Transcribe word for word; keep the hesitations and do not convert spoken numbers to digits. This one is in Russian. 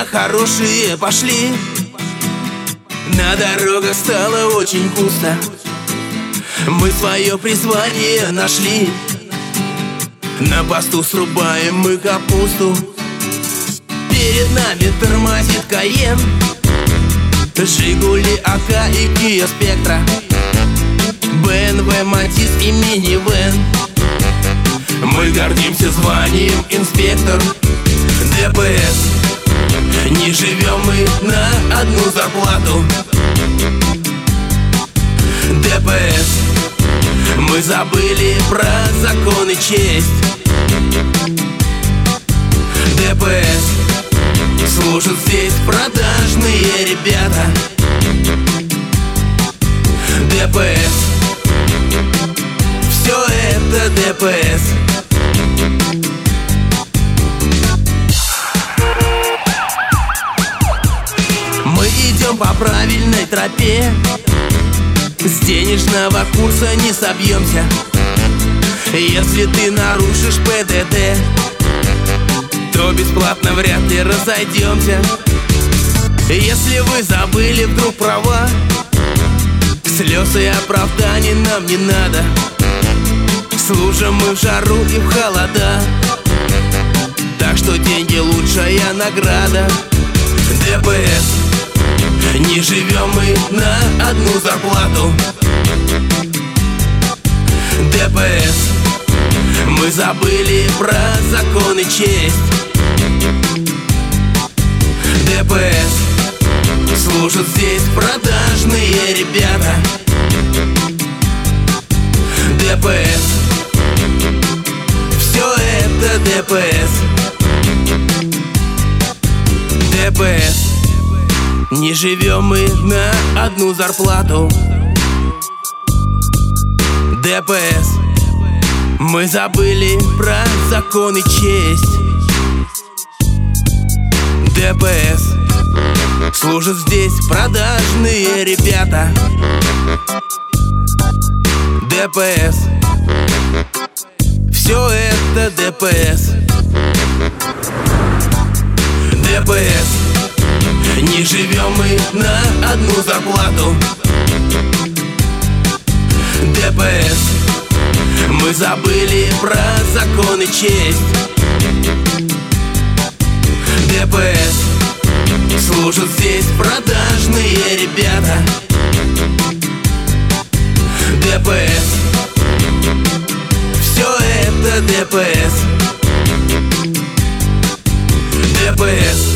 времена хорошие пошли. На дорогах стало очень пусто. Мы свое призвание нашли. На посту срубаем мы капусту. Перед нами тормозит Каен, Жигули, АК и Kia Spectra, бэ эн вэ, Матис и минивэн. Мы гордимся званием инспектор дэ пэ эс. Не живем мы на одну зарплату. дэ пэ эс. Мы забыли про закон и честь. дэ пэ эс. Служат здесь продажные ребята. дэ пэ эс. Все это дэ пэ эс. Мы идем по правильной тропе. С денежного курса не собьемся. Если ты нарушишь пэ дэ дэ, то бесплатно вряд ли разойдемся. Если вы забыли вдруг права, слез и оправданий нам не надо. Служим мы в жару и в холода, так что деньги лучшая награда. дэ пэ эс. Не живем мы на одну зарплату. дэ пэ эс. Мы забыли про закон и честь. дэ пэ эс. Служат здесь продажные ребята. дэ пэ эс. Все это дэ пэ эс. дэ пэ эс. Не живем мы на одну зарплату. дэ пэ эс. Мы забыли про закон и честь. дэ пэ эс. Служат здесь продажные ребята. дэ пэ эс. Все это дэ пэ эс. дэ пэ эс. Не живем мы на одну зарплату. дэ пэ эс. Мы забыли про закон и честь. дэ пэ эс. Служат здесь продажные ребята. дэ пэ эс. Все это дэ пэ эс. дэ пэ эс.